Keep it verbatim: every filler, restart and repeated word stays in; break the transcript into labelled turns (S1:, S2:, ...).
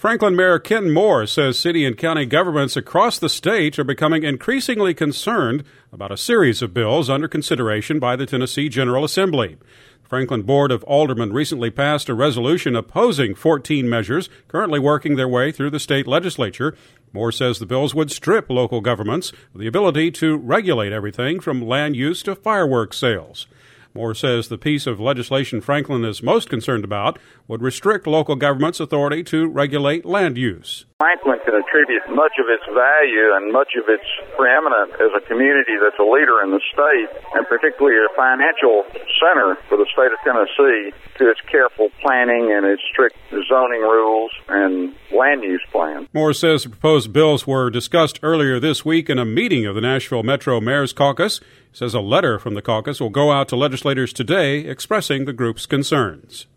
S1: Franklin Mayor Ken Moore says city and county governments across the state are becoming increasingly concerned about a series of bills under consideration by the Tennessee General Assembly. The Franklin Board of Aldermen recently passed a resolution opposing fourteen measures currently working their way through the state legislature. Moore says the bills would strip local governments of the ability to regulate everything from land use to fireworks sales. Moore says the piece of legislation Franklin is most concerned about would restrict local government's authority to regulate land use.
S2: Franklin can attribute much of its value and much of its preeminence as a community that's a leader in the state, and particularly a financial center for the state of Tennessee, to its careful planning and its strict zoning rules and land use plan.
S1: Moore says the proposed bills were discussed earlier this week in a meeting of the Nashville Metro Mayor's Caucus. He says a letter from the caucus will go out to legislators today expressing the group's concerns.